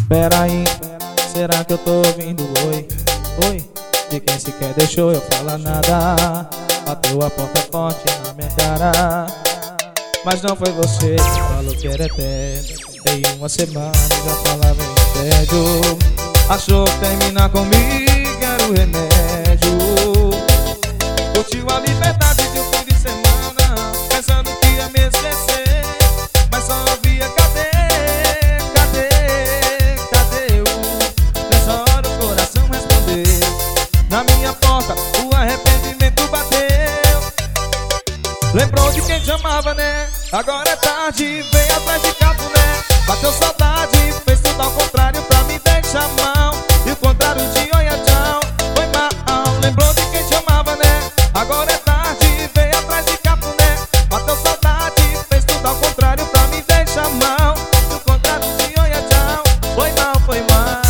Peraí, será que eu tô ouvindo oi? Oi, de quem sequer deixou eu falar nada. Bateu a porta forte na minha cara, mas não foi você que falou que era eterno. Dei uma semana e já falava em tédio. Achou que terminar comigo era o remédio. Curtiu a liberdade de um fim de semana, pensando que ia me esquecer, mas só ouvia cadê, cadê, cadê o... Nessa hora o coração respondeu, na minha porta o arrependimento bateu. Lembrou de quem te amava, né? Agora é tarde, vem atrás de cafuné. Bateu saudade, fez tudo ao contrário pra me deixar mal, e o contrário de olha tchau, foi mal. Lembrou de quem te amava, né? Agora é tarde, vem atrás de cafuné. Bateu saudade, fez tudo ao contrário pra me deixar mal, e o contrário de olha tchau, foi mal, foi mal.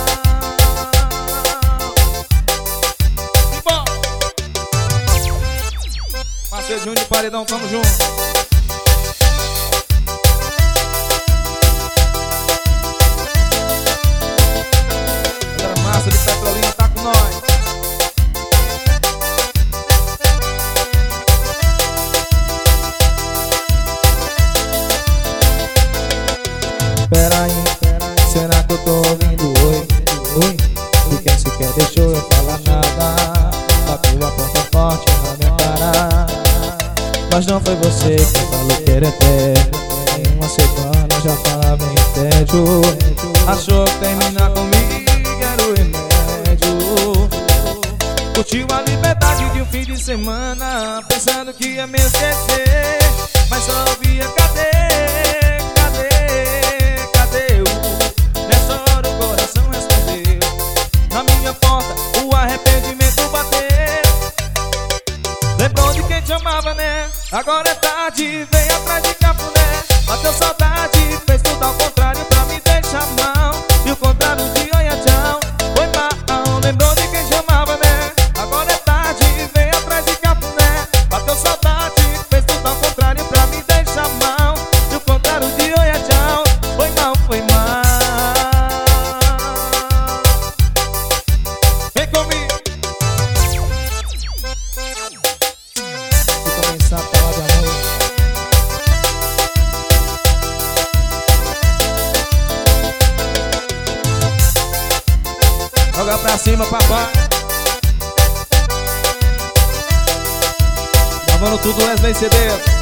E bom, Marcelo Júnior de Paredão, tamo junto. Massa de Petrolina tá com nós. Peraí, será que eu tô ouvindo oi? Oi, de quem sequer deixou eu falar nada. Bateu a porta forte na minha cara, mas não foi você que falou que era eterno. Em uma semana já falava em tédio. Achou que terminar comigo era o remédio. Curtiu a liberdade de um fim de semana, pensando que ia me esquecer, mas só ouvia cadê, cadê, cadê o... Nessa hora o coração respondeu, na minha porta o arrependimento bateu. Lembrou de quem te amava, né? Agora é tarde, vem atrás de cafuné. Bateu saudade, fez tudo ao contrário pra me deixar mal, e o contrário de olha tchau, foi mal. Lembrou de quem te amava, né? Agora é tarde, vem atrás de cafuné. Bateu saudade, fez tudo ao contrário pra me deixar mal, e o contrário de olha tchau, foi mal, foi mal. Vem comigo. Tu também sabe falar de amor. Joga pra cima, papai. Gravando tudo Wesley CD.